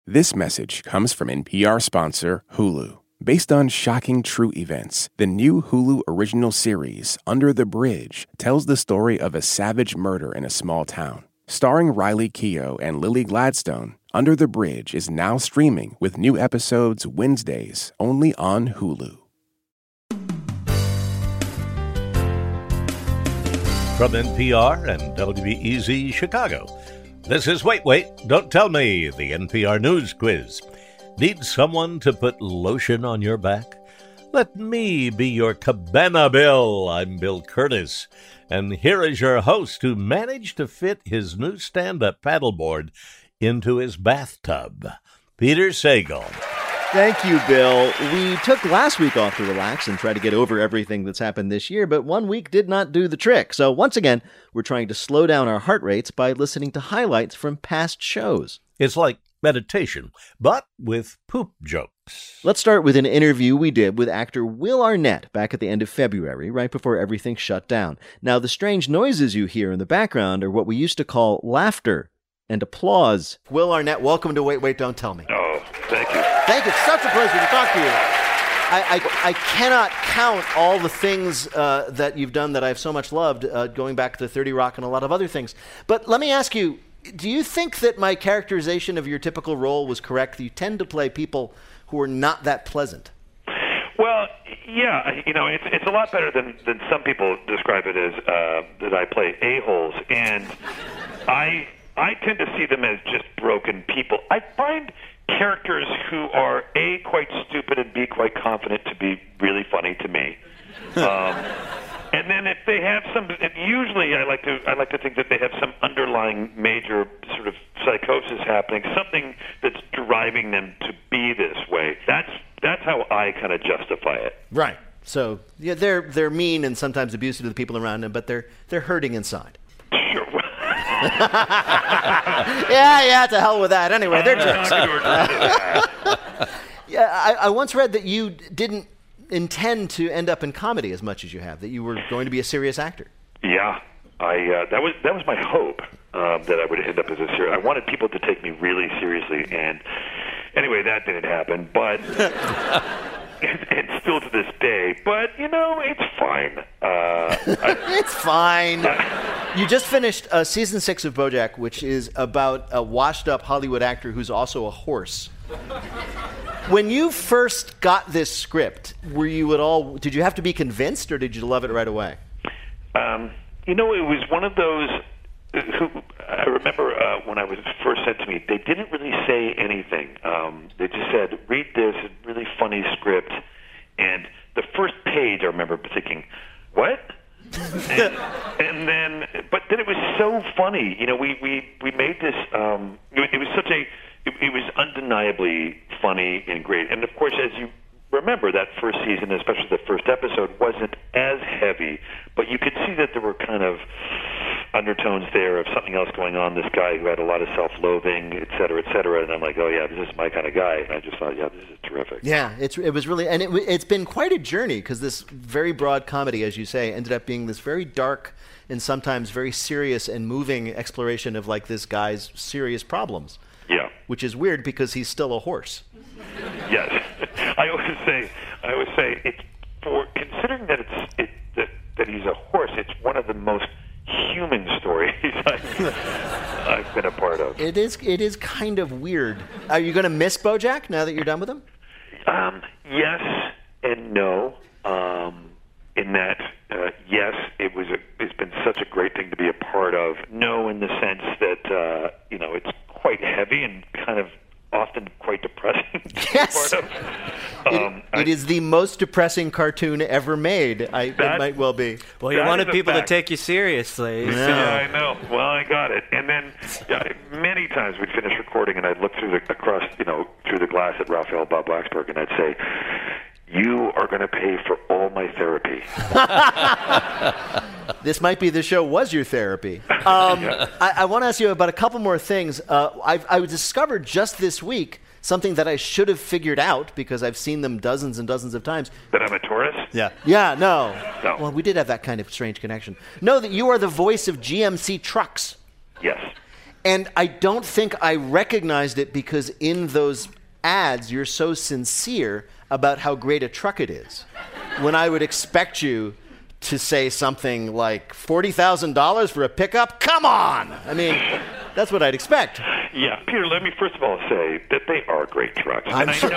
This message comes from NPR sponsor Hulu. Based on shocking true events, the new Hulu original series, Under the Bridge, tells the story of a savage murder in a small town. Starring Riley Keough and Lily Gladstone, Under the Bridge is now streaming with new episodes Wednesdays only on Hulu. From NPR and WBEZ Chicago, this is Wait, Don't Tell Me, the NPR News Quiz. Need someone to put lotion on your back? Let me be your Cabana Bill. I'm Bill Curtis. And here is your host who managed to fit his new stand-up paddleboard into his bathtub, Peter Sagal. Thank you, Bill. We took last week off to relax and try to get over everything that's happened this year, but 1 week did not do the trick. So once again, we're trying to slow down our heart rates by listening to highlights from past shows. It's like meditation, but with poop jokes. Let's start with an interview we did with actor Will Arnett back at the end of February, right before everything shut down. Now, the strange noises you hear in the background are what we used to call laughter and applause. Will Arnett, welcome to Wait, Don't Tell Me. Oh, thank you. Thank you. It's such a pleasure to talk to you. I cannot count all the things that you've done that I've so much loved, going back to 30 Rock and a lot of other things. But let me ask you, do you think that my characterization of your typical role was correct? You tend to play people who are not that pleasant. Well, yeah, it's a lot better than some people describe it as, that I play a-holes. And I tend to see them as just broken people. I find characters who are A, quite stupid, and B, quite confident to be really funny to me. And then if they have usually I like to think that they have some underlying major sort of psychosis happening, something that's driving them to be this way. That's how I kind of justify it. Right. So yeah, they're mean and sometimes abusive to the people around them, but they're hurting inside. Sure. Yeah, to hell with that. Anyway, they're jerks. Yeah, I once read that you didn't intend to end up in comedy as much as you have, that you were going to be a serious actor. Yeah, that was my hope, that I would end up as a serious. I wanted people to take me really seriously, and anyway, that didn't happen. But and still to this day, but it's fine. It's fine. You just finished season 6 of BoJack, which is about a washed-up Hollywood actor who's also a horse. When you first got this script, did you have to be convinced, or did you love it right away? It was one of those I remember when I was first sent to me, they didn't really say anything. They just said, read this, really funny script. And the first page, I remember thinking, what? and then it was so funny. We made this, it was undeniably funny and great. And of course, as you remember, that first season, especially the first episode, wasn't as heavy, but you could see that there were kind of undertones there of something else going on. This guy who had a lot of self-loathing, et cetera, and I'm like, oh yeah, this is my kind of guy. And I just thought, yeah, this is terrific. Yeah, it was really, and it's been quite a journey, because this very broad comedy, as you say, ended up being this very dark and sometimes very serious and moving exploration of like this guy's serious problems. Yeah. Which is weird because he's still a horse. Yes. I always say it's for considering that that he's a horse, it's one of the most human stories I've been a part of. It is kind of weird. Are you going to miss BoJack now that you're done with him? Yes and no. In that, yes, it's been such a great thing to be a part of. No, in the sense that it's quite heavy and kind of often quite depressing. Yes. It is the most depressing cartoon ever made. It might well be. Well, you wanted people to take you seriously. Yeah, I know. Well, I got it. And then many times we'd finish recording, and I'd look through the glass at Raphael Bob Blacksburg, and I'd say, "You are going to pay for all my therapy." This might be the show was your therapy. I want to ask you about a couple more things. I discovered just this week something that I should have figured out because I've seen them dozens and dozens of times. That I'm a tourist? Yeah, no. Well, we did have that kind of strange connection. No, that you are the voice of GMC trucks. Yes. And I don't think I recognized it because in those ads, you're so sincere about how great a truck it is. When I would expect you to say something like $40,000 for a pickup? Come on! I mean, that's what I'd expect. Yeah, Peter, let me first of all say that they are great trucks. I'm sure.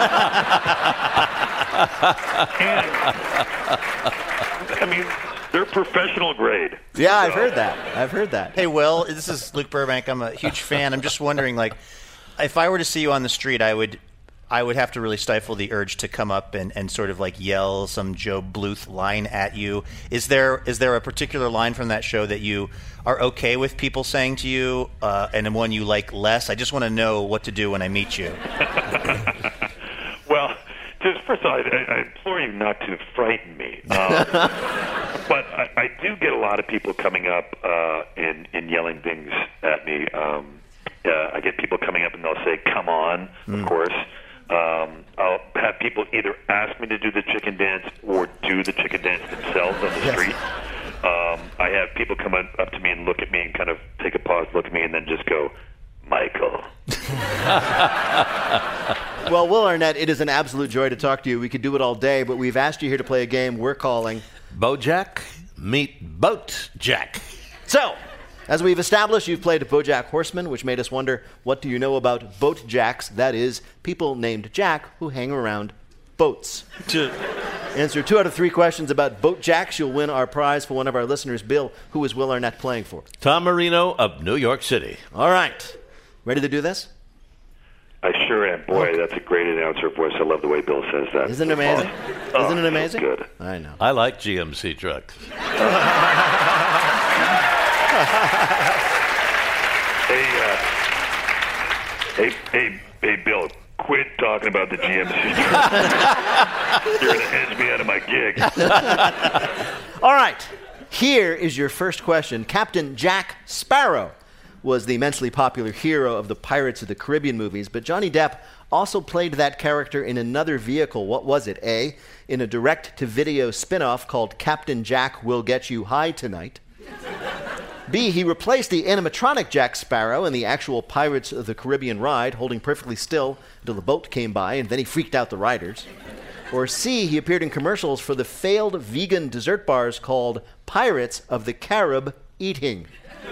I mean, they're professional grade. Yeah, I've heard that. Hey, Will, this is Luke Burbank. I'm a huge fan. I'm just wondering, like, if I were to see you on the street, I would have to really stifle the urge to come up and sort of like yell some Joe Bluth line at you. Is there a particular line from that show that you are okay with people saying to you, and one you like less? I just want to know what to do when I meet you. Well, just first of all, I implore you not to frighten me. But I do get a lot of people coming up and yelling things at me. I get people coming up and they'll say, "Come on," of course. I'll have people either ask me to do the chicken dance or do the chicken dance themselves on the street. I have people come up to me and look at me and kind of take a pause, look at me, and then just go, "Michael." Well, Will Arnett, it is an absolute joy to talk to you. We could do it all day, but we've asked you here to play a game we're calling Bojack meet Boatjack. So, as we've established, you've played BoJack Horseman, which made us wonder, what do you know about boat jacks? That is, people named Jack who hang around boats. To answer 2 out of 3 questions about boat jacks, you'll win our prize for one of our listeners. Bill, who is Will Arnett playing for? Tom Marino of New York City. All right. Ready to do this? I sure am. Boy, that's a great announcer voice. I love the way Bill says that. Isn't it amazing? Awesome. Isn't it amazing? Good. I know. I like GMC trucks. Hey, Bill, quit talking about the GMC. You're going to edge me out of my gig. All right. Here is your first question. Captain Jack Sparrow was the immensely popular hero of the Pirates of the Caribbean movies, but Johnny Depp also played that character in another vehicle. What was it? A, in a direct-to-video spin-off called Captain Jack Will Get You High Tonight. B, he replaced the animatronic Jack Sparrow in the actual Pirates of the Caribbean ride, holding perfectly still until the boat came by, and then he freaked out the riders. Or C, he appeared in commercials for the failed vegan dessert bars called Pirates of the Carib Eating.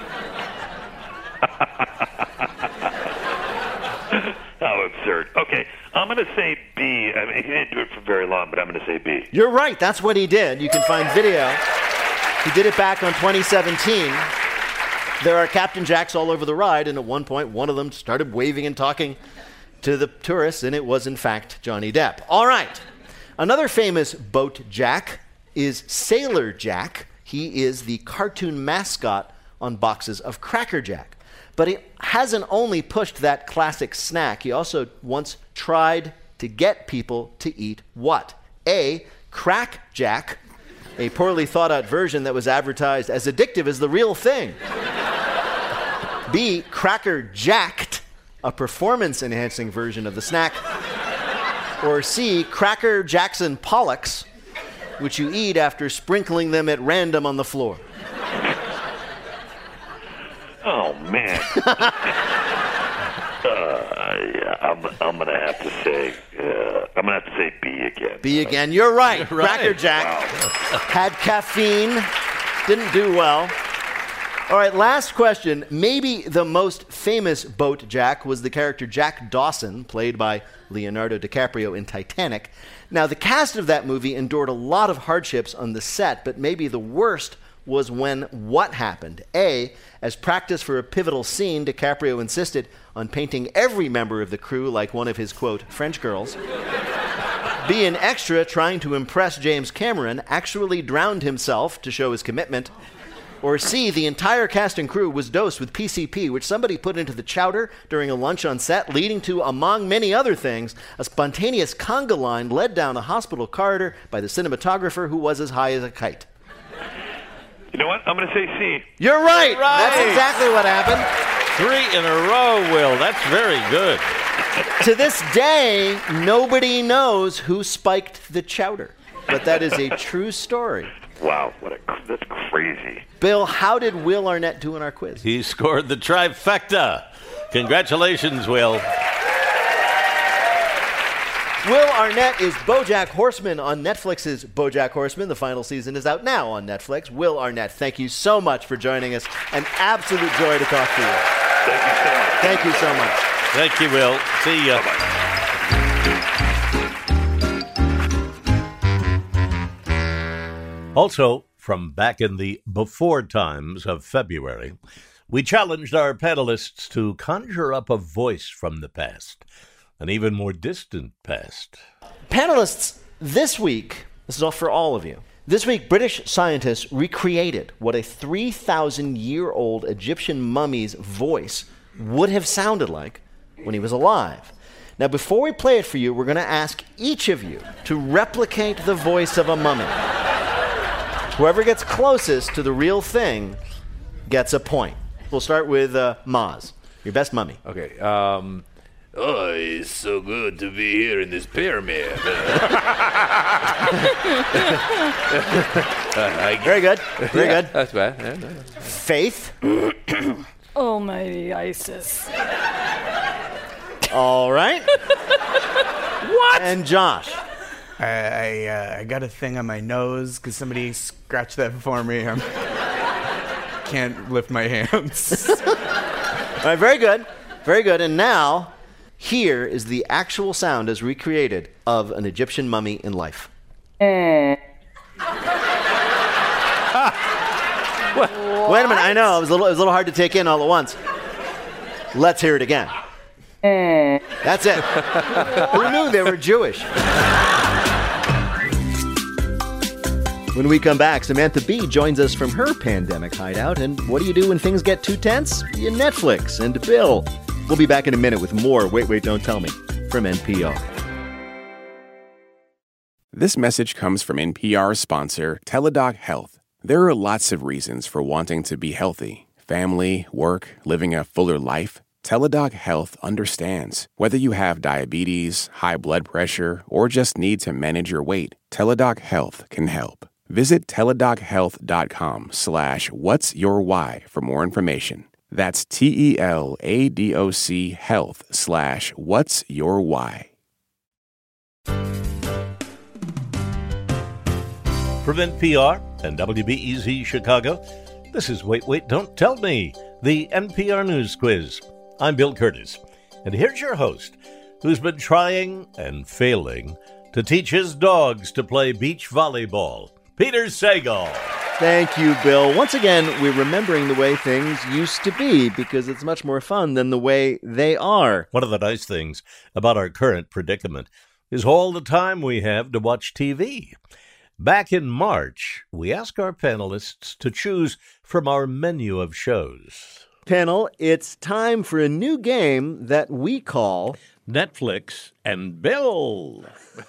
How absurd. Okay, I'm going to say B. I mean, he didn't do it for very long, but I'm going to say B. You're right. That's what he did. You can find video. He did it back on 2017. There are Captain Jacks all over the ride, and at one point, one of them started waving and talking to the tourists, and it was, in fact, Johnny Depp. All right. Another famous boat Jack is Sailor Jack. He is the cartoon mascot on boxes of Cracker Jack. But he hasn't only pushed that classic snack, he also once tried to get people to eat what? A, Crack Jack, a poorly thought out version that was advertised as addictive as the real thing. B, Cracker Jacked, a performance enhancing version of the snack. Or C, Cracker Jackson Pollocks, which you eat after sprinkling them at random on the floor. Oh, man. Yeah, I'm gonna have to say B again. B again. You're right. You're right. Cracker Jack had caffeine, didn't do well. All right, last question. Maybe the most famous boat Jack was the character Jack Dawson, played by Leonardo DiCaprio in Titanic. Now, the cast of that movie endured a lot of hardships on the set, but maybe the worst was when what happened? A, as practice for a pivotal scene, DiCaprio insisted on painting every member of the crew like one of his, quote, French girls. B, an extra trying to impress James Cameron actually drowned himself to show his commitment. Or C, the entire cast and crew was dosed with PCP, which somebody put into the chowder during a lunch on set, leading to, among many other things, a spontaneous conga line led down a hospital corridor by the cinematographer who was as high as a kite. You know what? I'm going to say C. You're right. That's exactly what happened. 3 in a row, Will. That's very good. To this day, nobody knows who spiked the chowder. But that is a true story. Wow, that's crazy. Bill, how did Will Arnett do in our quiz? He scored the trifecta. Congratulations, Will. Will Arnett is BoJack Horseman on Netflix's BoJack Horseman. The final season is out now on Netflix. Will Arnett, thank you so much for joining us. An absolute joy to talk to you. Thank you so much. Thank you so much. Thank you, Will. See ya. Bye-bye. Also, from back in the before times of February, we challenged our panelists to conjure up a voice from the past. An even more distant past. Panelists, this week, this is all for all of you. This week, British scientists recreated what a 3,000-year-old Egyptian mummy's voice would have sounded like when he was alive. Now, before we play it for you, we're going to ask each of you to replicate the voice of a mummy. Whoever gets closest to the real thing gets a point. We'll start with Maz, your best mummy. Okay, oh, it's so good to be here in this pyramid. Very good. Very good. That's bad. Yeah, no. Faith. Almighty Isis. All right. What? And Josh. I got a thing on my nose because somebody scratched that for me. I can't lift my hands. All right, very good. Very good. And now, here is the actual sound as recreated of an Egyptian mummy in life. Wait a minute. I know. It was a little hard to take in all at once. Let's hear it again. That's it. Who knew they were Jewish? When we come back, Samantha Bee joins us from her pandemic hideout. And what do you do when things get too tense? You Netflix. And Bill. We'll be back in a minute with more Wait, Wait, Don't Tell Me from NPR. This message comes from NPR sponsor Teladoc Health. There are lots of reasons for wanting to be healthy. Family, work, living a fuller life. Teladoc Health understands. Whether you have diabetes, high blood pressure, or just need to manage your weight, Teladoc Health can help. Visit teladochealth.com/whatsyourwhy for more information. That's TELADOC health/whatsyourwhy. From NPR and WBEZ Chicago, this is Wait, Wait, Don't Tell Me, the NPR News Quiz. I'm Bill Curtis, and here's your host, who's been trying and failing to teach his dogs to play beach volleyball, Peter Sagal. Thank you, Bill. Once again, we're remembering the way things used to be because it's much more fun than the way they are. One of the nice things about our current predicament is all the time we have to watch TV. Back in March, we asked our panelists to choose from our menu of shows. Panel, it's time for a new game that we call Netflix and Bill.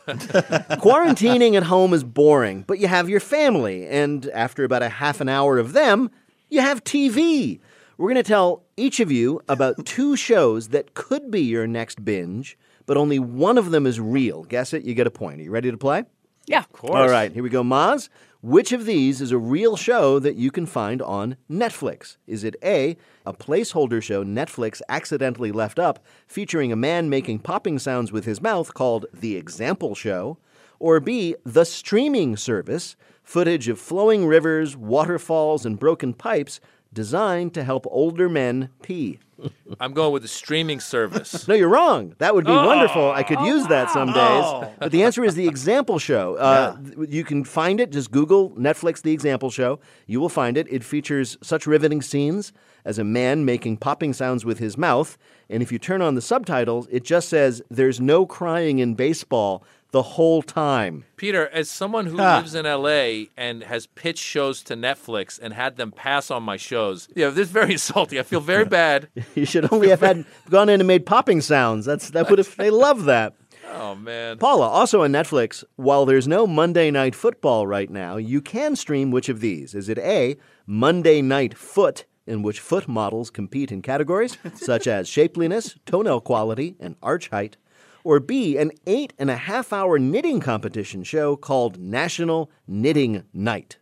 Quarantining at home is boring, but you have your family, and after about a half an hour of them, you have TV. We're going to tell each of you about 2 shows that could be your next binge, but only one of them is real. Guess it, you get a point. Are you ready to play? Yeah. Of course. All right, here we go. Maz, which of these is a real show that you can find on Netflix? Is it A, a placeholder show Netflix accidentally left up featuring a man making popping sounds with his mouth called The Example Show? Or B, the streaming service, footage of flowing rivers, waterfalls, and broken pipes designed to help older men pee? I'm going with the streaming service. No, you're wrong. That would be wonderful. I could use that some days. But the answer is The Example Show. You can find it. Just Google Netflix The Example Show. You will find it. It features such riveting scenes as a man making popping sounds with his mouth. And if you turn on the subtitles, it just says, "There's no crying in baseball," the whole time. Peter, as someone who lives in L.A. and has pitched shows to Netflix and had them pass on my shows, this is very insulting. I feel very bad. You should only have gone in and made popping sounds. They love that. Oh, man. Paula, also on Netflix, while there's no Monday Night Football right now, you can stream which of these? Is it A, Monday Night Foot, in which foot models compete in categories such as shapeliness, toenail quality, and arch height? Or B, an 8.5-hour knitting competition show called National Knitting Night?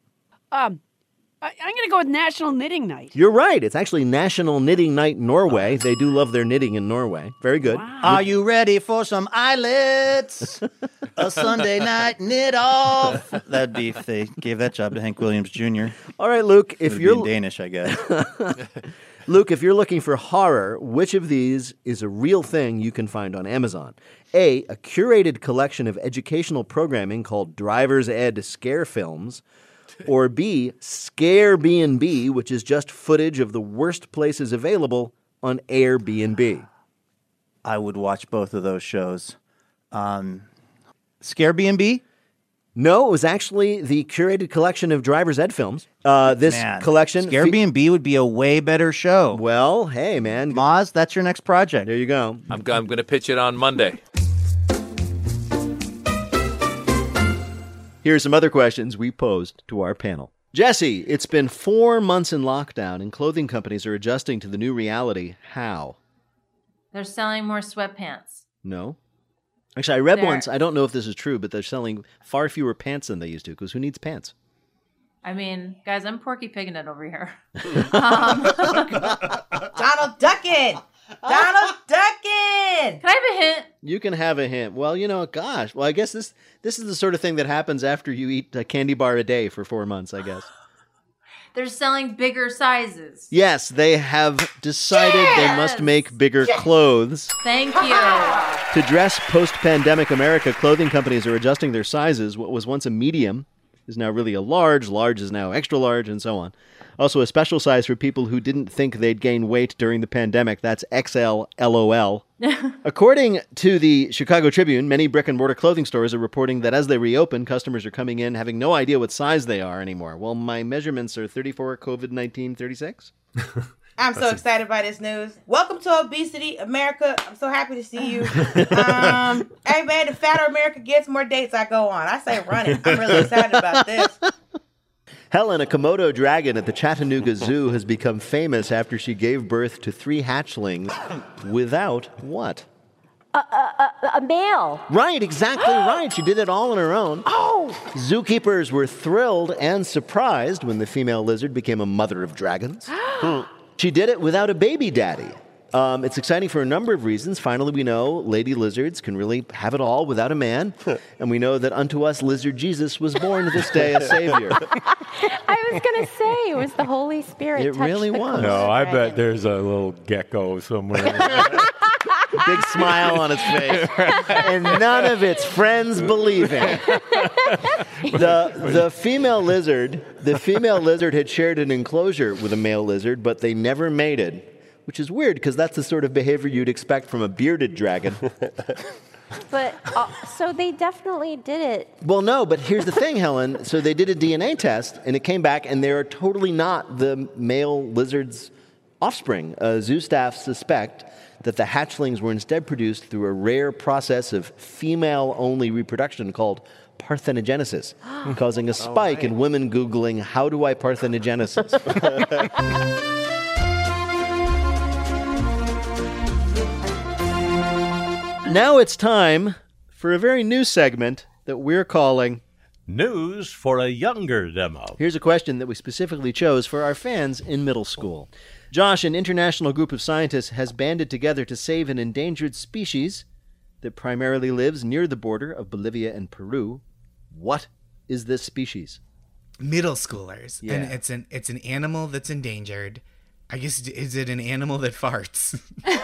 I'm going to go with National Knitting Night. You're right. It's actually National Knitting Night Norway. They do love their knitting in Norway. Very good. Wow. Are you ready for some eyelets? A Sunday night knit off. That'd be if they gave that job to Hank Williams Jr. All right, Luke, if It'd you're be in Danish, I guess. Luke, if you're looking for horror, which of these is a real thing you can find on Amazon? A curated collection of educational programming called Driver's Ed Scare Films, or B, Scare B&B, which is just footage of the worst places available on Airbnb. I would watch both of those shows. Scare B&B? No, it was actually the curated collection of Driver's Ed films. This collection... Scare B&B would be a way better show. Well, hey, man. Moz, that's your next project. There you go. I'm going to pitch it on Monday. Here are some other questions we posed to our panel. Jesse, it's been 4 months in lockdown, and clothing companies are adjusting to the new reality. How? They're selling more sweatpants. No. Actually, I read once, I don't know if this is true, but they're selling far fewer pants than they used to, because who needs pants? I mean, guys, I'm Porky Pigging it over here. Donald Duckin! Donald Duckin! Can I have a hint? You can have a hint. Well, gosh. Well, I guess this is the sort of thing that happens after you eat a candy bar a day for 4 months, I guess. They're selling bigger sizes. Yes, they have decided they must make bigger clothes. Thank you. To dress post-pandemic America, clothing companies are adjusting their sizes. What was once a medium is now really a large. Large is now extra large, and so on. Also, a special size for people who didn't think they'd gain weight during the pandemic. That's XL LOL. According to the Chicago Tribune, many brick-and-mortar clothing stores are reporting that as they reopen, customers are coming in having no idea what size they are anymore. Well, my measurements are 34 COVID-19 36. I'm so excited by this news. Welcome to Obesity America. I'm so happy to see you. Hey, man, the fatter America gets, more dates I go on. I say run it. I'm really excited about this. Helen, a Komodo dragon at the Chattanooga Zoo, has become famous after she gave birth to 3 hatchlings without what? A male. Right, exactly right. She did it all on her own. Oh! Zookeepers were thrilled and surprised when the female lizard became a mother of dragons. She did it without a baby daddy. It's exciting for a number of reasons. Finally, we know lady lizards can really have it all without a man. And we know that unto us lizard Jesus was born this day a savior. I was going to say, it was the Holy Spirit. It really was. No, I bet there's a little gecko somewhere. Big smile on his face. And none of its friends believe him. The female lizard had shared an enclosure with a male lizard, but they never mated. Which is weird, because that's the sort of behavior you'd expect from a bearded dragon. But, so they definitely did it. Well, no, but here's the thing, Helen. So they did a DNA test, and it came back, and they are totally not the male lizard's offspring. Zoo staff suspect that the hatchlings were instead produced through a rare process of female-only reproduction called parthenogenesis, causing a spike in women Googling, how do I parthenogenesis? Now it's time for a very new segment that we're calling News for a Younger Demo. Here's a question that we specifically chose for our fans in middle school. Josh, an international group of scientists has banded together to save an endangered species that primarily lives near the border of Bolivia and Peru. What is this species? Middle schoolers. Yeah. And it's an animal that's endangered. I guess, is it an animal that farts?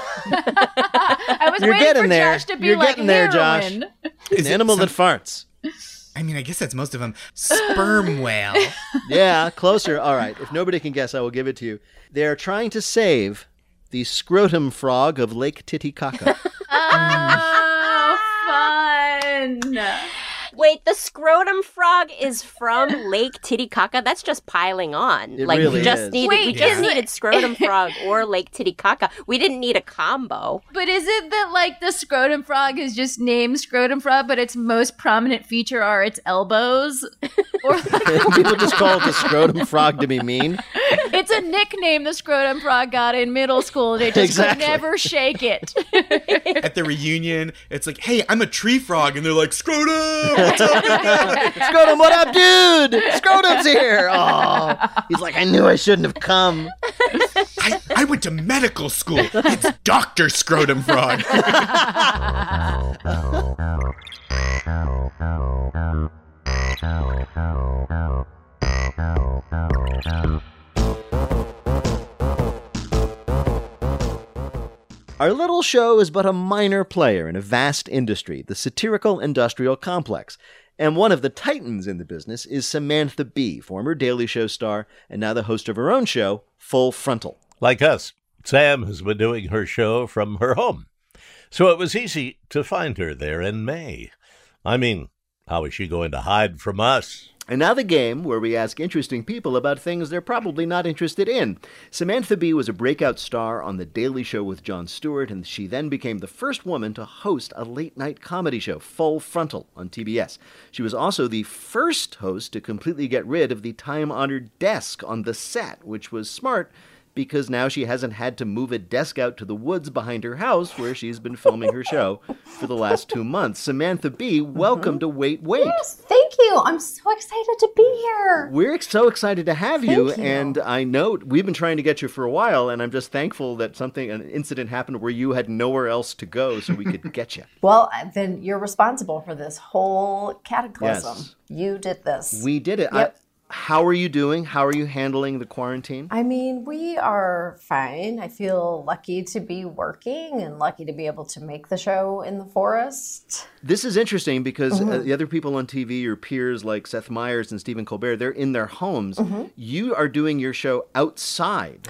I was You're waiting getting for there. Josh to be You're like getting there, Josh. heroin. An animal that farts. I mean, I guess that's most of them. Sperm whale. Yeah, closer. All right. If nobody can guess, I will give it to you. They are trying to save the scrotum frog of Lake Titicaca. Oh, fun. Wait, the scrotum frog is from Lake Titicaca? That's just piling on. It really is. We just needed scrotum frog or Lake Titicaca. We didn't need a combo. But is it that, like, the scrotum frog is just named scrotum frog, but its most prominent feature are its elbows? Or People just call it the scrotum frog to be mean. It's a nickname the scrotum frog got in middle school. They just could never shake it. At the reunion, it's like, hey, I'm a tree frog. And they're like, Scrotum! What's up, guys? Scrotum, what up, dude? Scrotum's here. Oh, he's like, I knew I shouldn't have come. I went to medical school. It's Dr. Scrotum Frog. Our little show is but a minor player in a vast industry, the satirical industrial complex. And one of the titans in the business is Samantha Bee, former Daily Show star and now the host of her own show, Full Frontal. Like us, Sam has been doing her show from her home. So it was easy to find her there in May. I mean, how is she going to hide from us? And now the game where we ask interesting people about things they're probably not interested in. Samantha Bee was a breakout star on The Daily Show with Jon Stewart, and she then became the first woman to host a late-night comedy show, Full Frontal, on TBS. She was also the first host to completely get rid of the time-honored desk on the set, which was smart because now she hasn't had to move a desk out to the woods behind her house where she's been filming her show for the last 2 months. Samantha Bee, welcome to Wait, Wait. Yes, thank you. I'm so excited to be here. We're so excited to have you, Thank you. And I know we've been trying to get you for a while, and I'm just thankful that an incident happened where you had nowhere else to go so we could get you. Well, then you're responsible for this whole cataclysm. Yes. You did this. We did it. Yep. How are you doing? How are you handling the quarantine? I mean, we are fine. I feel lucky to be working and lucky to be able to make the show in the forest. This is interesting because the other people on TV, your peers like Seth Meyers and Stephen Colbert, they're in their homes. You are doing your show outside.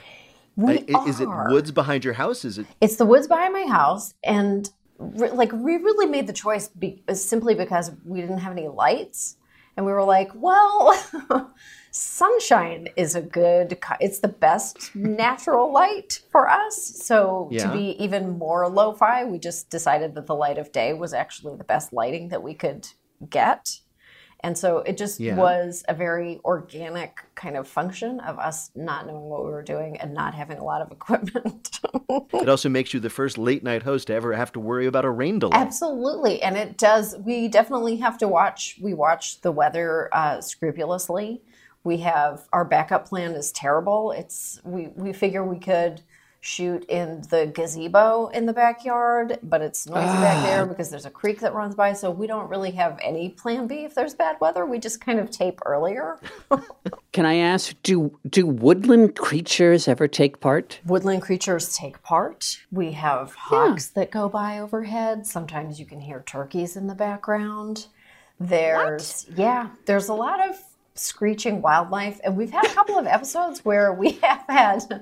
Is it woods behind your house? Is it? It's the woods behind my house, and we really made the choice simply because we didn't have any lights. And we were like, well, sunshine is it's the best natural light for us. So to be even more lo-fi, we just decided that the light of day was actually the best lighting that we could get. And so it just was a very organic kind of function of us not knowing what we were doing and not having a lot of equipment. It also makes you the first late night host to ever have to worry about a rain delay. Absolutely. And it does. We definitely have to watch the weather scrupulously. Our backup plan is terrible. We figure we could shoot in the gazebo in the backyard, but it's noisy back there because there's a creek that runs by, so we don't really have any plan B if there's bad weather. We just kind of tape earlier. Can I ask, do woodland creatures ever take part? Woodland creatures take part. We have hawks that go by overhead. Sometimes you can hear turkeys in the background. There's a lot of screeching wildlife, and we've had a couple of episodes where we have had,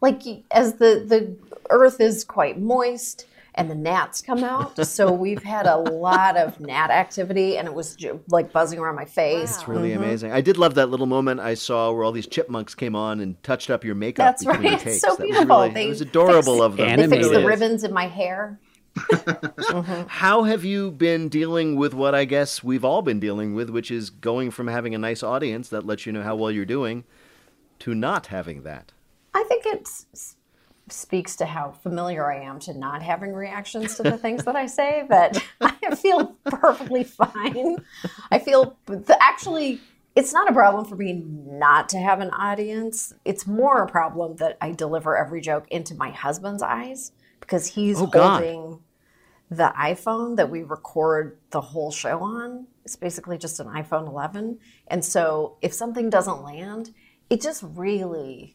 as the earth is quite moist and the gnats come out, so we've had a lot of gnat activity, and it was buzzing around my face. It's really amazing. I did love that little moment I saw where all these chipmunks came on and touched up your makeup between the takes. It's so beautiful. It was adorable of them. They fixed the ribbons in my hair. How have you been dealing with what I guess we've all been dealing with, which is going from having a nice audience that lets you know how well you're doing to not having that? I think it speaks to how familiar I am to not having reactions to the things that I say, that I feel perfectly fine. I feel it's not a problem for me not to have an audience. It's more a problem that I deliver every joke into my husband's eyes because he's holding the iPhone that we record the whole show on. It's basically just an iPhone 11. And so if something doesn't land, it just really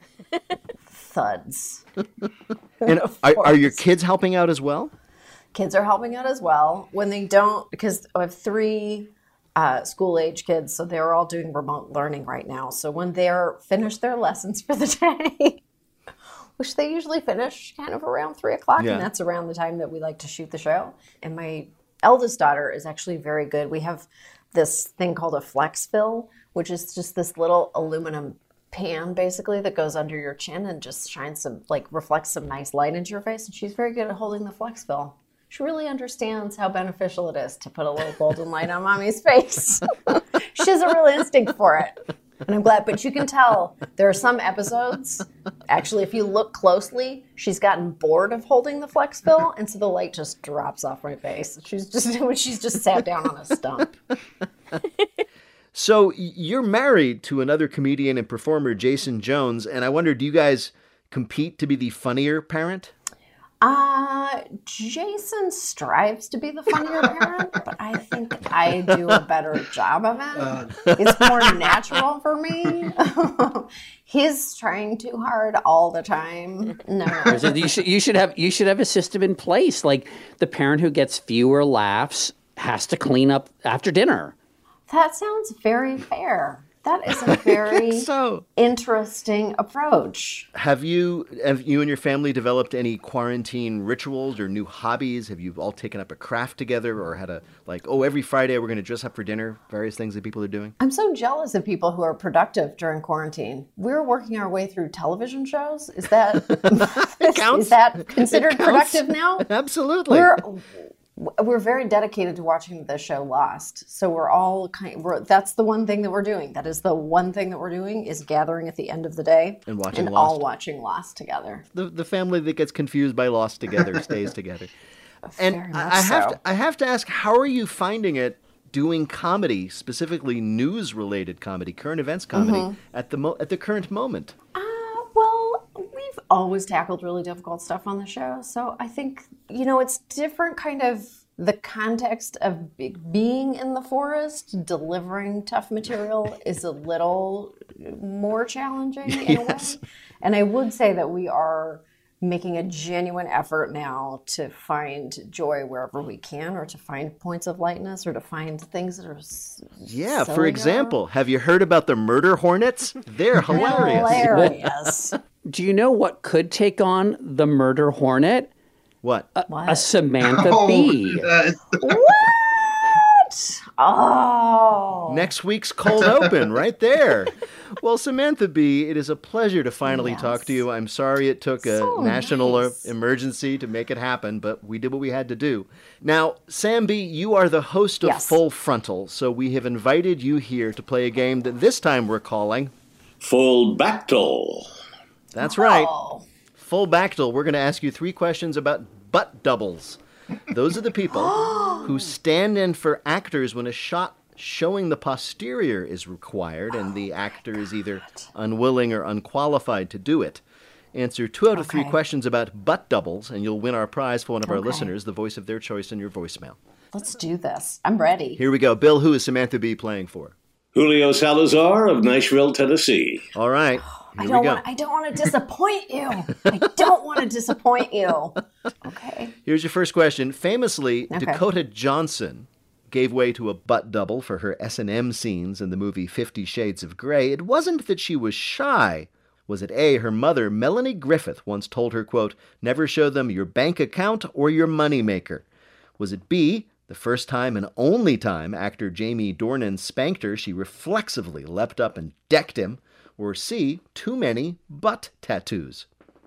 thuds. And are your kids helping out as well? Kids are helping out as well. When they don't, because I have 3 school-age kids, so they're all doing remote learning right now. So when they're finished their lessons for the day, which they usually finish kind of around 3 o'clock, and that's around the time that we like to shoot the show. And my eldest daughter is actually very good. We have this thing called a flex fill, which is just this little aluminum pan basically that goes under your chin and just shines reflects some nice light into your face. And she's very good at holding the flex fill. She really understands how beneficial it is to put a little golden light on mommy's face. She has a real instinct for it. And I'm glad, but you can tell there are some episodes, actually, if you look closely, she's gotten bored of holding the Flexfill, and so the light just drops off my face. She's just sat down on a stump. So you're married to another comedian and performer, Jason Jones, and I wonder, do you guys compete to be the funnier parent? Jason strives to be the funnier parent, but I think I do a better job of it. It's more natural for me. He's trying too hard all the time. No. You should have a system in place. Like the parent who gets fewer laughs has to clean up after dinner. That sounds very fair. That is a very interesting approach. Have you and your family developed any quarantine rituals or new hobbies? Have you all taken up a craft together or had every Friday we're going to dress up for dinner, various things that people are doing? I'm so jealous of people who are productive during quarantine. We're working our way through television shows. Is that is that considered productive now? Absolutely. We're very dedicated to watching the show Lost. So we're all that's the one thing that we're doing. That is the one thing that we're doing is gathering at the end of the day and watching Lost. All watching Lost together. The family that gets confused by Lost together stays together. And I have to ask, how are you finding it doing comedy, specifically news-related comedy, current events comedy at the current moment? Well, we've always tackled really difficult stuff on the show. So I think, it's different kind of the context of being in the forest, delivering tough material is a little more challenging in a way. And I would say that we are making a genuine effort now to find joy wherever we can, or to find points of lightness, or to find things that are for example, have you heard about the murder hornets? They're hilarious. Do you know what could take on the murder hornet? What? A Samantha Bee. What? Oh. Next week's cold open right there. Well, Samantha Bee, it is a pleasure to finally talk to you. I'm sorry it took a national emergency to make it happen, but we did what we had to do. Now, Sam Bee, you are the host of Full Frontal, so we have invited you here to play a game that this time we're calling Full Bactal. That's right. Full Bactal. We're going to ask you 3 questions about butt doubles. Those are the people who stand in for actors when a shot showing the posterior is required and the actor is either unwilling or unqualified to do it. Answer 2 out of 3 questions about butt doubles, and you'll win our prize for one of our listeners, the voice of their choice in your voicemail. Let's do this. I'm ready. Here we go. Bill, who is Samantha Bee playing for? Julio Salazar of Nashville, Tennessee. All right. I don't want to disappoint you. I don't want to disappoint you. Okay. Here's your first question. Famously, Dakota Johnson gave way to a butt double for her S&M scenes in the movie 50 Shades of Grey. It wasn't that she was shy. Was it A, her mother, Melanie Griffith, once told her, quote, never show them your bank account or your moneymaker? Was it B, the first time and only time actor Jamie Dornan spanked her, she reflexively leapt up and decked him? Or C, too many butt tattoos?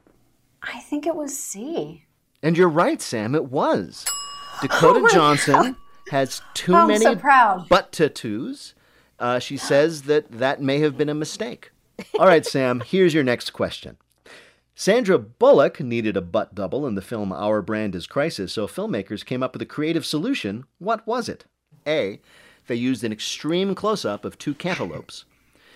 I think it was C. And you're right, Sam, it was. Dakota Johnson has too many butt tattoos. She says that may have been a mistake. All right, Sam, here's your next question. Sandra Bullock needed a butt double in the film Our Brand is Crisis, so filmmakers came up with a creative solution. What was it? A, they used an extreme close-up of 2 cantaloupes.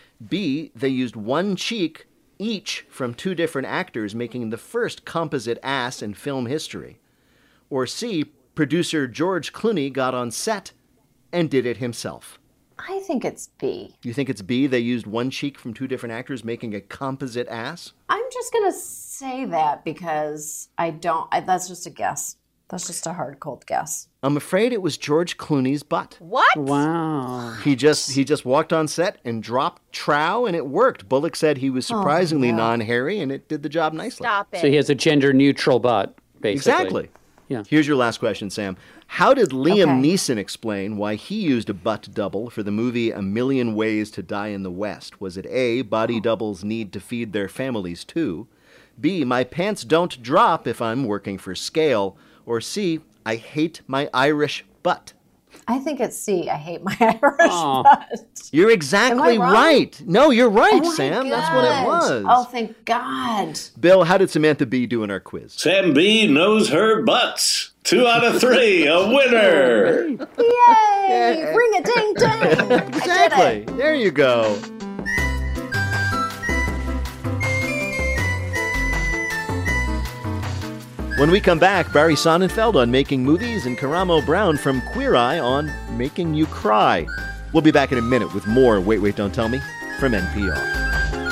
B, they used 1 cheek each from 2 different actors, making the first composite ass in film history. Or C, producer George Clooney got on set and did it himself. I think it's B. You think it's B? They used 1 cheek from 2 different actors, making a composite ass? I'm just going to say that because that's just a guess. That's just a hard, cold guess. I'm afraid it was George Clooney's butt. What? Wow. He just walked on set and dropped trow, and it worked. Bullock said he was surprisingly non-hairy, and it did the job nicely. Stop it. So he has a gender-neutral butt, basically. Exactly. Yeah. Here's your last question, Sam. How did Liam Neeson explain why he used a butt double for the movie A Million Ways to Die in the West? Was it A, body doubles need to feed their families too? B, my pants don't drop if I'm working for scale? Or C, I hate my Irish butt? I think it's C. I hate my Irish butt. You're exactly Am I wrong? right. No, you're right, Oh my Sam. That's what it God. was. Oh, thank God. Bill, how did Samantha B do in our quiz? Sam B knows her butts. 2 out of 3, a winner. Yay! Ring a ding ding. Exactly. There you go. When we come back, Barry Sonnenfeld on Making Movies and Karamo Brown from Queer Eye on Making You Cry. We'll be back in a minute with more Wait, Wait, Don't Tell Me from NPR.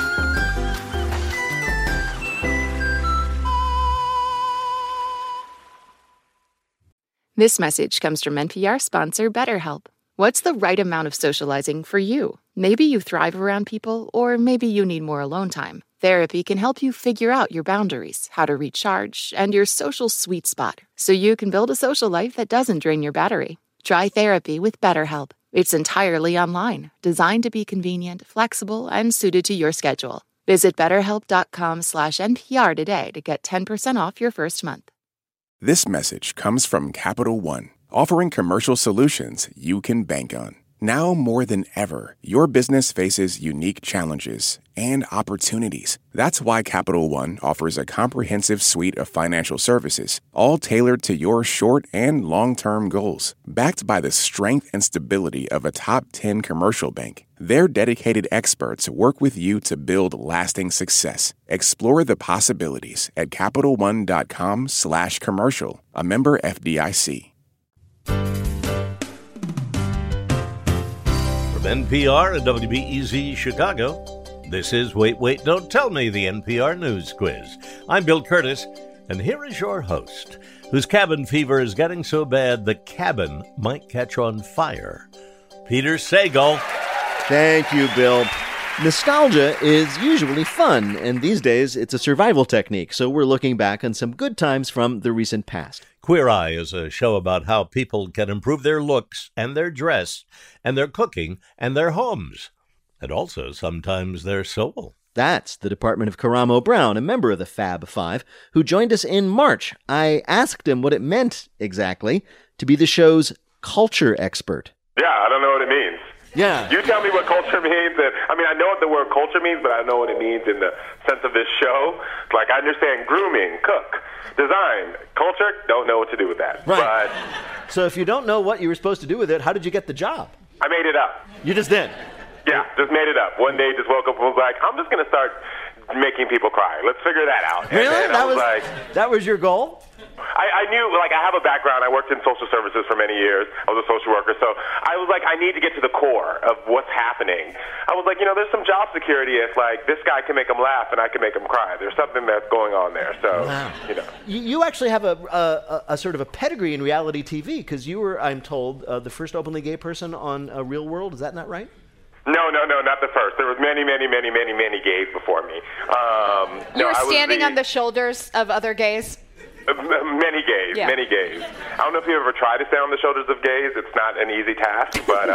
This message comes from NPR sponsor BetterHelp. What's the right amount of socializing for you? Maybe you thrive around people, or maybe you need more alone time. Therapy can help you figure out your boundaries, how to recharge, and your social sweet spot, so you can build a social life that doesn't drain your battery. Try therapy with BetterHelp. It's entirely online, designed to be convenient, flexible, and suited to your schedule. Visit BetterHelp.com/NPR today to get 10% off your first month. This message comes from Capital One, offering commercial solutions you can bank on. Now more than ever, your business faces unique challenges and opportunities. That's why Capital One offers a comprehensive suite of financial services, all tailored to your short and long-term goals. Backed by the strength and stability of a top 10 commercial bank, their dedicated experts work with you to build lasting success. Explore the possibilities at CapitalOne.com/commercial, a member FDIC. From NPR and WBEZ Chicago, this is Wait, Wait, Don't Tell Me, the NPR News Quiz. I'm Bill Curtis, and here is your host, whose cabin fever is getting so bad the cabin might catch on fire, Peter Sagal. Thank you, Bill. Nostalgia is usually fun, and these days it's a survival technique, so we're looking back on some good times from the recent past. Queer Eye is a show about how people can improve their looks and their dress and their cooking and their homes, and also sometimes their soul. That's the Department of Karamo Brown, a member of the Fab Five, who joined us in March. I asked him what it meant exactly to be the show's culture expert. Yeah, I don't know what it means. Yeah. You tell me what culture means. I mean, I know what the word culture means, but I know what it means in the sense of this show. Like, I understand grooming, cook, design. Culture, don't know what to do with that. Right. But So if you don't know what you were supposed to do with it, how did you get the job? I made it up. You just did? Yeah, just made it up. One day, just woke up and was like, I'm just going to start making people cry. Let's figure that out. Really? And then That was your goal? I knew, like, I have a background. I worked in social services for many years. I was a social worker. So I was like, I need to get to the core of what's happening. I was like, there's some job security. It's like, this guy can make them laugh and I can make them cry. There's something that's going on there. So, Wow. You actually have a sort of a pedigree in reality TV, because you were, I'm told, the first openly gay person on Real World. Is that not right? No, not the first. There was many gays before me. You were standing on the shoulders of other gays? Many gays, Yeah. many gays. I don't know if you've ever tried to stand on the shoulders of gays. It's not an easy task, but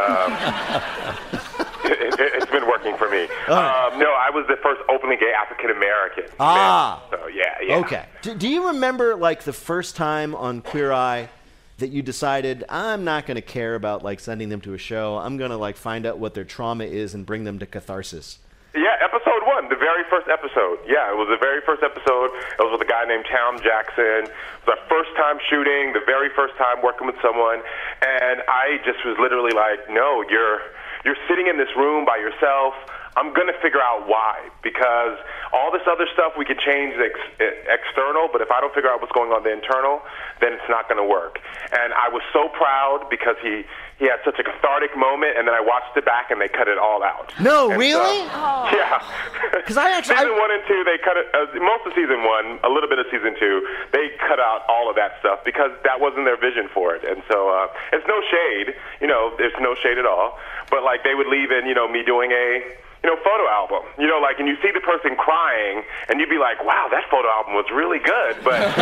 it's been working for me. No, I was the first openly gay African American. Ah. So, yeah. Okay. Do you remember, like, the first time on Queer Eye that you decided, I'm not going to care about, like, sending them to a show. I'm going to, like, find out what their trauma is and bring them to catharsis? Yeah, episode 1, the very first episode. Yeah, it was the very first episode. It was with a guy named Tom Jackson. It was our first time shooting, the very first time working with someone. And I just was literally like, no, you're sitting in this room by yourself. I'm going to figure out why, because all this other stuff we can change the external, but if I don't figure out what's going on the internal, then it's not going to work. And I was so proud because he had such a cathartic moment, and then I watched it back and they cut it all out. No, and really? So, yeah. Because season 1 and 2, they cut it. Most of season 1, a little bit of season 2, they cut out all of that stuff because that wasn't their vision for it. And so it's no shade, there's no shade at all. But like they would leave in, me doing a photo album, like, and you see the person crying, and you'd be like, wow, that photo album was really good, but...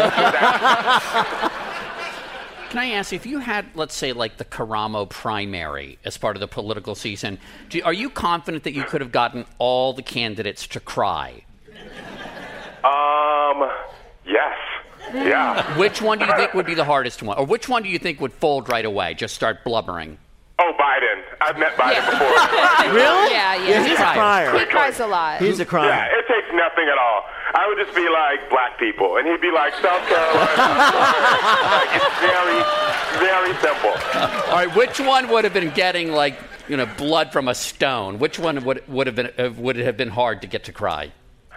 Can I ask, if you had, let's say, like the Karamo primary as part of the political season, are you confident that you could have gotten all the candidates to cry? Yes. Yeah. Which one do you think would be the hardest one? Or which one do you think would fold right away? Just start blubbering? Oh, Biden. I've met Biden before. Really? Yeah. He's a crier. He cries a lot. He's a crier. Yeah, it takes nothing at all. I would just be like black people, and he'd be like South Carolina. Like, it's very, very simple. All right, which one would have been getting blood from a stone? Which one would it have been hard to get to cry?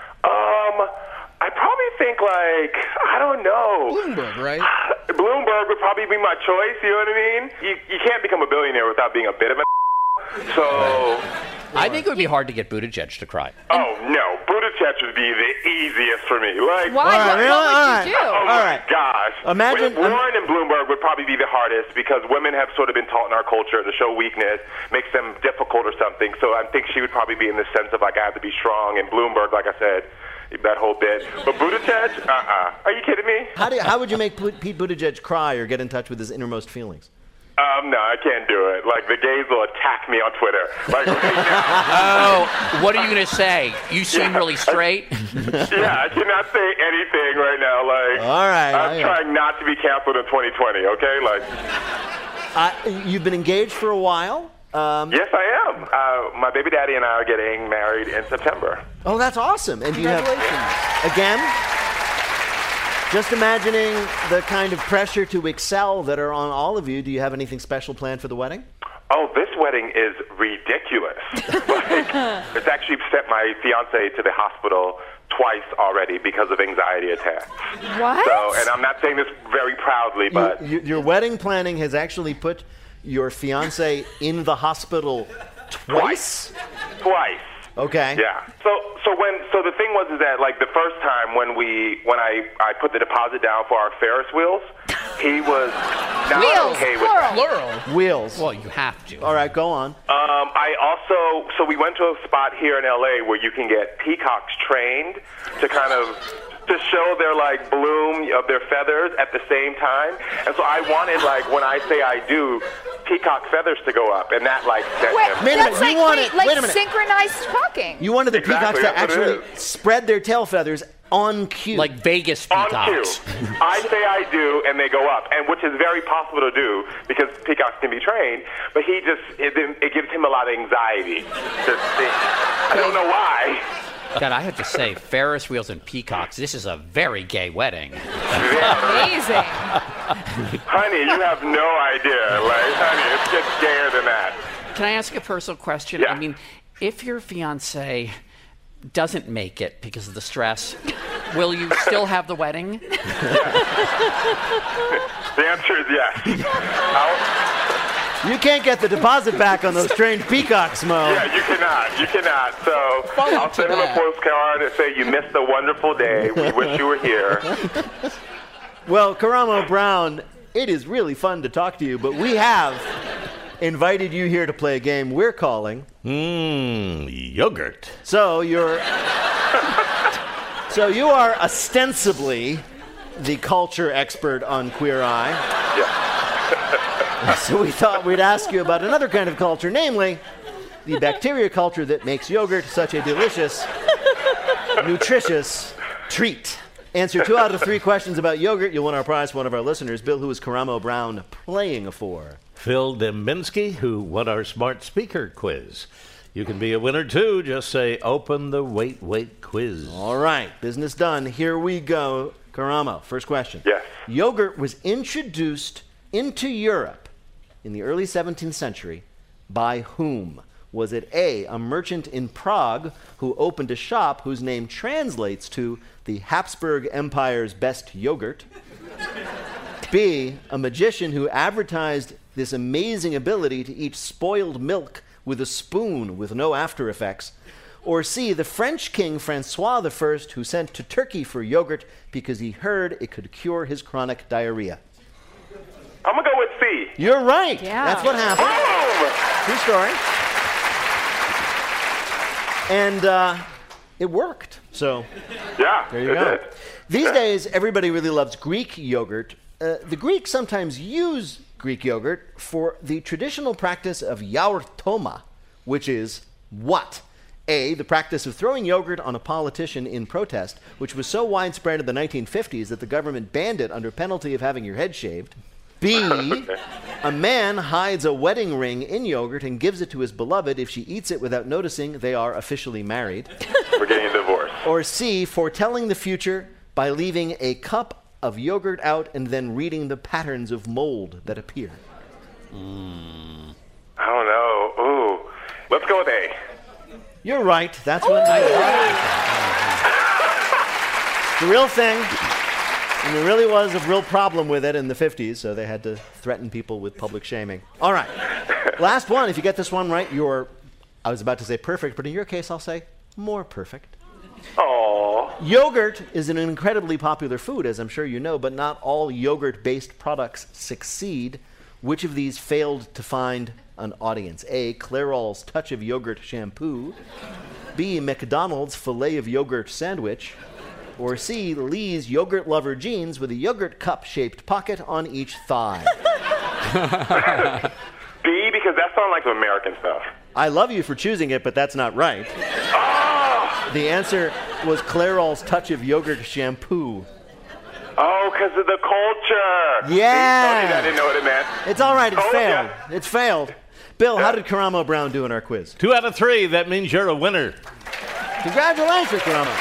I probably think I don't know. Bloomberg, right? Bloomberg would probably be my choice. You know what I mean? You can't become a billionaire without being a bit of an. So. I think it would be hard to get Buttigieg to cry. Oh no, Buttigieg would be the easiest for me. Why? What would you do? Oh my gosh! Imagine Warren and Bloomberg would probably be the hardest because women have sort of been taught in our culture to show weakness makes them difficult or something. So I think she would probably be in the sense of I have to be strong. And Bloomberg, like I said, that whole bit. But Buttigieg, Are you kidding me? How would you make Pete Buttigieg cry or get in touch with his innermost feelings? No, I can't do it. The gays will attack me on Twitter. Right now. Oh, what are you going to say? You seem really straight. Yeah, I cannot say anything right now. All right. I'm trying not to be canceled in 2020. Okay, you've been engaged for a while. Yes, I am. My baby daddy and I are getting married in September. Oh, that's awesome! And you have again. Just imagining the kind of pressure to excel that are on all of you. Do you have anything special planned for the wedding? Oh, this wedding is ridiculous. It's actually sent my fiance to the hospital twice already because of anxiety attacks. What? So, and I'm not saying this very proudly, but your wedding planning has actually put your fiance in the hospital twice? Twice. Okay. Yeah. So the thing was that the first time when I put the deposit down for our Ferris wheels, he was not okay with that. Plural. Wheels. Well, you have to. All right, go on. So we went to a spot here in LA where you can get peacocks trained to kind of to show their bloom of their feathers at the same time. And so I wanted when I say I do, peacock feathers to go up, and that set him. That's wait a minute. Synchronized talking. You wanted the peacocks to that's what it actually spread their tail feathers on cue. Like Vegas On peacocks. cue. I say I do, and they go up, and which is very possible to do because peacocks can be trained. But it gives him a lot of anxiety. I don't know why. God, I have to say, Ferris wheels and peacocks, this is a very gay wedding. Amazing. Honey, you have no idea. Honey, it's just gayer than that. Can I ask a personal question? Yeah. I mean, if your fiancé doesn't make it because of the stress, will you still have the wedding? The answer is yes. You can't get the deposit back on those trained peacocks, Mo. Yeah, you cannot. So I'll send him a postcard and say, you missed a wonderful day. We wish you were here. Well, Karamo Brown, it is really fun to talk to you, but we have invited you here to play a game we're calling... Yogurt. So you are ostensibly the culture expert on Queer Eye. Yeah. So we thought we'd ask you about another kind of culture, namely the bacteria culture that makes yogurt such a delicious, nutritious treat. Answer 2 out of 3 questions about yogurt. You'll win our prize for one of our listeners. Bill, who is Karamo Brown playing for? Phil Dembinski, who won our smart speaker quiz. You can be a winner, too. Just say, open the wait quiz. All right. Business done. Here we go. Karamo, first question. Yes. Yogurt was introduced into Europe in the early 17th century by whom? Was it A, a merchant in Prague who opened a shop whose name translates to the Habsburg Empire's best yogurt? B, a magician who advertised this amazing ability to eat spoiled milk with a spoon with no after effects? Or C, the French king Francois I who sent to Turkey for yogurt because he heard it could cure his chronic diarrhea? I'm going to go with C. You're right. Yeah. That's what happened. True story. And it worked. So yeah, there you go. These days, everybody really loves Greek yogurt. The Greeks sometimes use Greek yogurt for the traditional practice of yaourtoma, which is what? A, the practice of throwing yogurt on a politician in protest, which was so widespread in the 1950s that the government banned it under penalty of having your head shaved. B, a man hides a wedding ring in yogurt and gives it to his beloved. If she eats it without noticing, they are officially married. We're getting a divorce. Or C, foretelling the future by leaving a cup of yogurt out and then reading the patterns of mold that appear. I don't know. Ooh. Let's go with A. You're right. That's what I The real thing. And there really was a real problem with it in the 50s, so they had to threaten people with public shaming. All right. Last one. If you get this one right, you're, I was about to say perfect, but in your case, I'll say more perfect. Aww. Yogurt is an incredibly popular food, as I'm sure you know, but not all yogurt-based products succeed. Which of these failed to find an audience? A, Clairol's Touch of Yogurt shampoo. B, McDonald's Filet of Yogurt sandwich. Or C, Lee's Yogurt Lover jeans with a yogurt cup-shaped pocket on each thigh. B, because that sounds like some American stuff. I love you for choosing it, but that's not right. Oh! The answer was Clairol's Touch of Yogurt shampoo. Oh, because of the culture. Yeah. I didn't know what it meant. It's all right. It's Oh, failed. yeah. It's failed. Bill, how did Karamo Brown do in our quiz? 2 out of 3. That means you're a winner. Congratulations, Karamo.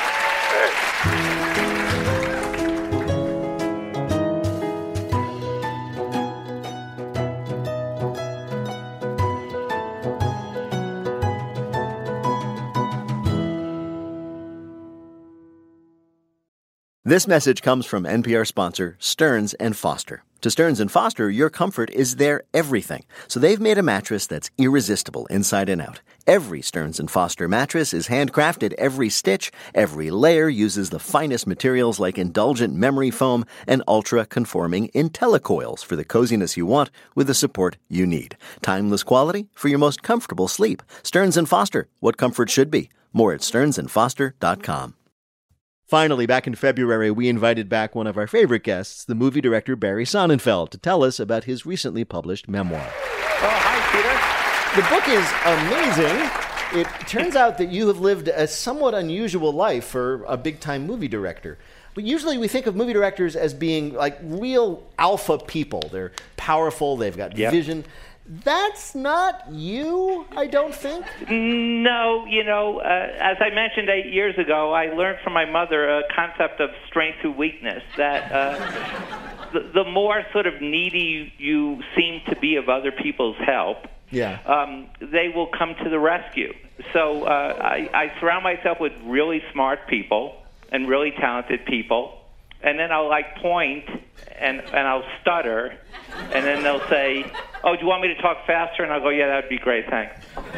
This message comes from NPR sponsor Stearns & Foster. To Stearns & Foster, your comfort is their everything. So they've made a mattress that's irresistible inside and out. Every Stearns & Foster mattress is handcrafted. Every stitch, every layer uses the finest materials like indulgent memory foam and ultra-conforming IntelliCoils for the coziness you want with the support you need. Timeless quality for your most comfortable sleep. Stearns & Foster, what comfort should be. More at stearnsandfoster.com. Finally, back in February, we invited back one of our favorite guests, the movie director Barry Sonnenfeld, to tell us about his recently published memoir. Oh, hi, Peter. The book is amazing. It turns out that you have lived a somewhat unusual life for a big-time movie director. But usually we think of movie directors as being like real alpha people. They're powerful, they've got vision. That's not you, I don't think. No, as I mentioned 8 years ago, I learned from my mother a concept of strength through weakness, that the more sort of needy you seem to be of other people's help, they will come to the rescue. So I surround myself with really smart people and really talented people, and then I'll point and I'll stutter, and then they'll say, "Oh, do you want me to talk faster?" And I'll go, "Yeah, that would be great, thanks."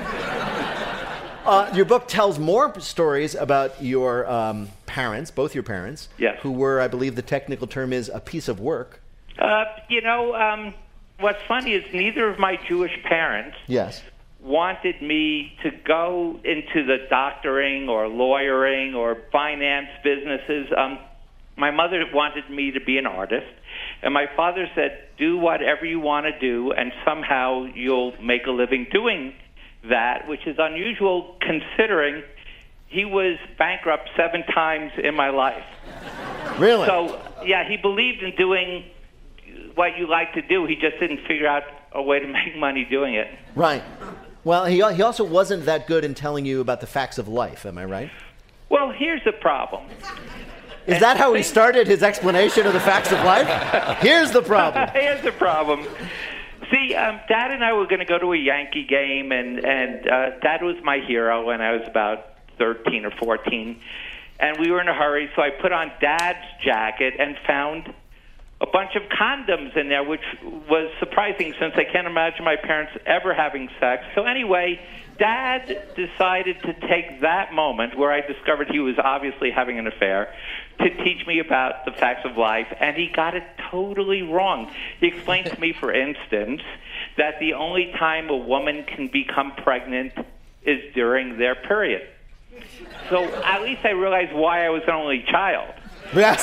Your book tells more stories about your parents, both your parents, who were, I believe the technical term is, a piece of work. What's funny is neither of my Jewish parents wanted me to go into the doctoring or lawyering or finance businesses. My mother wanted me to be an artist, and my father said, do whatever you want to do, and somehow you'll make a living doing that, which is unusual considering he was bankrupt 7 times in my life. Really? So, he believed in doing what you like to do. He just didn't figure out a way to make money doing it. Right. Well, he also wasn't that good in telling you about the facts of life, am I right? Well, here's the problem. Is that how he started his explanation of the facts of life? Here's the problem. Here's the problem. See, Dad and I were going to go to a Yankee game, and Dad was my hero when I was about 13 or 14. And we were in a hurry, so I put on Dad's jacket and found a bunch of condoms in there, which was surprising since I can't imagine my parents ever having sex. So anyway, Dad decided to take that moment where I discovered he was obviously having an affair to teach me about the facts of life, and he got it totally wrong. He explained to me, for instance, that the only time a woman can become pregnant is during their period. So at least I realized why I was an only child. Yes.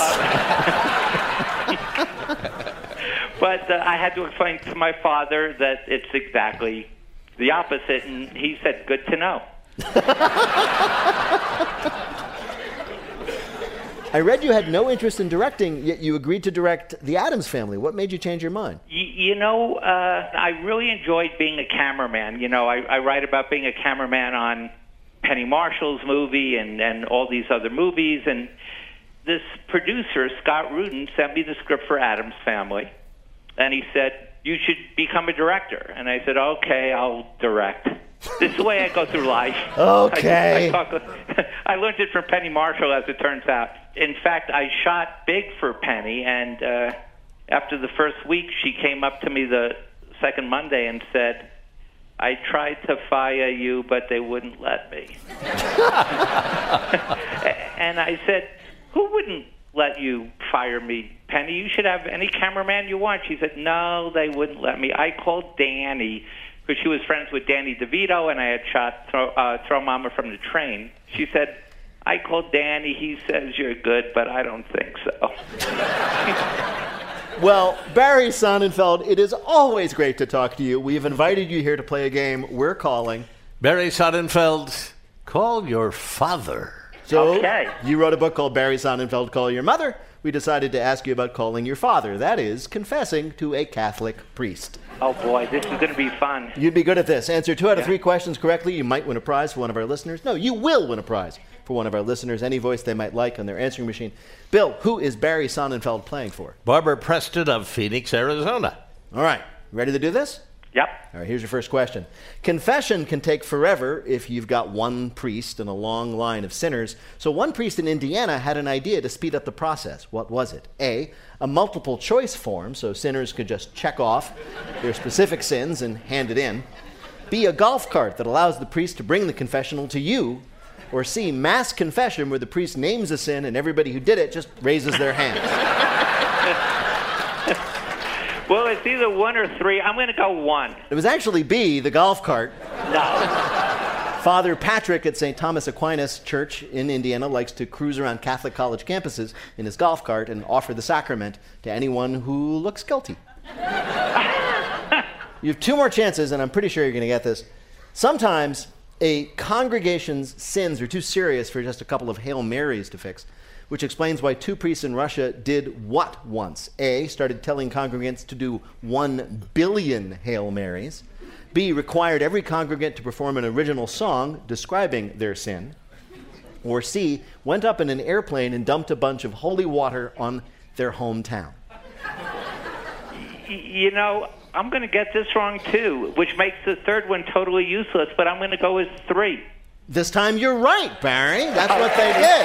But I had to explain to my father that it's exactly the opposite, and he said, good to know. I read you had no interest in directing, yet you agreed to direct The Addams Family. What made you change your mind? I really enjoyed being a cameraman. I write about being a cameraman on Penny Marshall's movie and all these other movies. And this producer, Scott Rudin, sent me the script for Addams Family. And he said, you should become a director. And I said, okay, I'll direct. This is the way I go through life. Okay. I learned it from Penny Marshall, as it turns out. In fact, I shot big for Penny, and after the first week, she came up to me the second Monday and said, I tried to fire you, but they wouldn't let me. And I said, who wouldn't let you fire me, Penny? You should have any cameraman you want. She said, no, they wouldn't let me. I called Danny, because she was friends with Danny DeVito, and I had shot Throw Mama from the Train. She said, I called Danny. He says you're good, but I don't think so. Well, Barry Sonnenfeld, it is always great to talk to you. We've invited you here to play a game we're calling Barry Sonnenfeld, Call Your Father. So, you wrote a book called Barry Sonnenfeld, Call Your Mother. We decided to ask you about calling your father. That is, confessing to a Catholic priest. Oh, boy, this is going to be fun. You'd be good at this. Answer 2 out of 3 questions correctly. You might win a prize for one of our listeners. No, you will win a prize for one of our listeners, any voice they might like on their answering machine. Bill, who is Barry Sonnenfeld playing for? Barbara Preston of Phoenix, Arizona. All right. Ready to do this? Yep. All right, here's your first question. Confession can take forever if you've got one priest and a long line of sinners. So one priest in Indiana had an idea to speed up the process. What was it? A multiple choice form, so sinners could just check off their specific sins and hand it in. B, a golf cart that allows the priest to bring the confessional to you. Or C, mass confession where the priest names a sin and everybody who did it just raises their hands. Well, it's either 1 or 3. I'm going to go 1. It was actually B, the golf cart. No. Father Patrick at St. Thomas Aquinas Church in Indiana likes to cruise around Catholic college campuses in his golf cart and offer the sacrament to anyone who looks guilty. You have 2 more chances, and I'm pretty sure you're going to get this. Sometimes a congregation's sins are too serious for just a couple of Hail Marys to fix, which explains why 2 priests in Russia did what once? A, started telling congregants to do 1 billion Hail Marys. B, required every congregant to perform an original song describing their sin. Or C, went up in an airplane and dumped a bunch of holy water on their hometown. I'm going to get this wrong, too, which makes the third one totally useless, but I'm going to go with 3. This time you're right, Barry. That's what they did.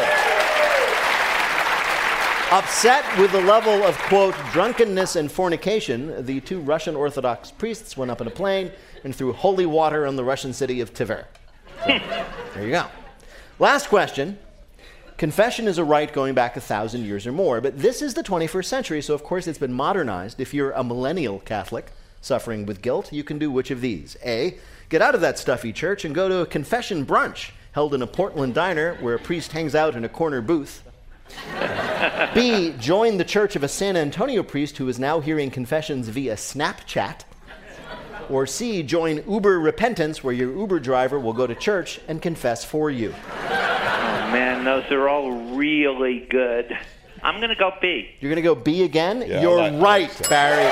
Upset with the level of, quote, drunkenness and fornication, the 2 Russian Orthodox priests went up in a plane and threw holy water on the Russian city of Tver. So, there you go. Last question. Confession is a rite going back 1,000 years or more, but this is the 21st century, so of course it's been modernized. If you're a millennial Catholic suffering with guilt, you can do which of these? A, get out of that stuffy church and go to a confession brunch held in a Portland diner where a priest hangs out in a corner booth. B, join the church of a San Antonio priest who is now hearing confessions via Snapchat. Or C, join Uber Repentance, where your Uber driver will go to church and confess for you. Oh, man, those are all really good. I'm going to go B. You're going to go B again? Yeah, You're right, Barry.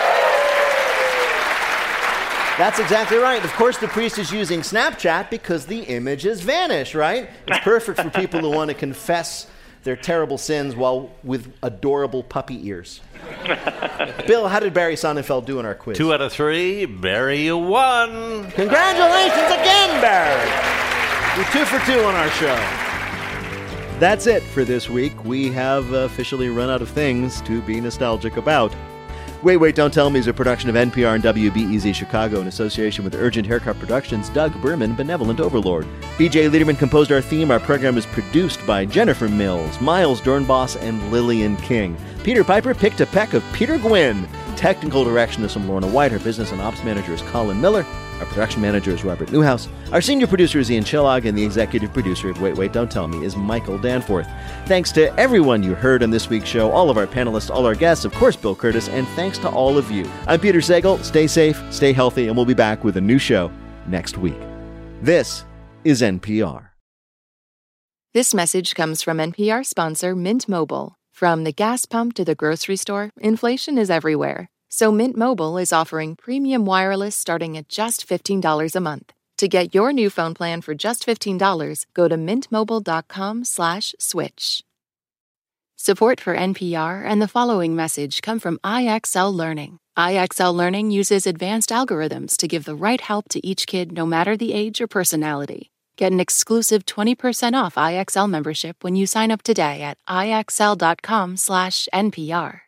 That's exactly right. Of course, the priest is using Snapchat because the images vanish, right? It's perfect for people who want to confess their terrible sins while with adorable puppy ears. Bill, how did Barry Sonnenfeld do in our quiz? 2 out of 3. Barry, you won. Congratulations again, Barry. We're 2 for 2 on our show. That's it for this week. We have officially run out of things to be nostalgic about. Wait, Wait, Don't Tell Me is a production of NPR and WBEZ Chicago in association with Urgent Haircut Productions, Doug Berman, Benevolent Overlord. BJ Liederman composed our theme. Our program is produced by Jennifer Mills, Miles Dornbos, and Lillian King. Peter Piper picked a peck of Peter Gwynn. Technical direction is from Lorna White. Our business and ops manager is Colin Miller. Our production manager is Robert Newhouse. Our senior producer is Ian Chillog, and the executive producer of Wait, Wait, Don't Tell Me is Michael Danforth. Thanks to everyone you heard on this week's show, all of our panelists, all our guests, of course, Bill Curtis, and thanks to all of you. I'm Peter Sagal. Stay safe, stay healthy, and we'll be back with a new show next week. This is NPR. This message comes from NPR sponsor Mint Mobile. From the gas pump to the grocery store, inflation is everywhere. So Mint Mobile is offering premium wireless starting at just $15 a month. To get your new phone plan for just $15, go to mintmobile.com/switch. Support for NPR and the following message come from IXL Learning. IXL Learning uses advanced algorithms to give the right help to each kid no matter the age or personality. Get an exclusive 20% off IXL membership when you sign up today at IXL.com/NPR.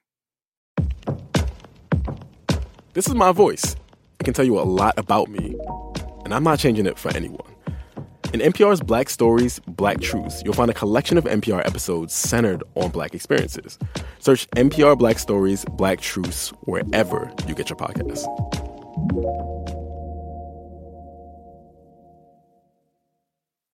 This is my voice. It can tell you a lot about me, and I'm not changing it for anyone. In NPR's Black Stories, Black Truths, you'll find a collection of NPR episodes centered on Black experiences. Search NPR Black Stories, Black Truths wherever you get your podcasts.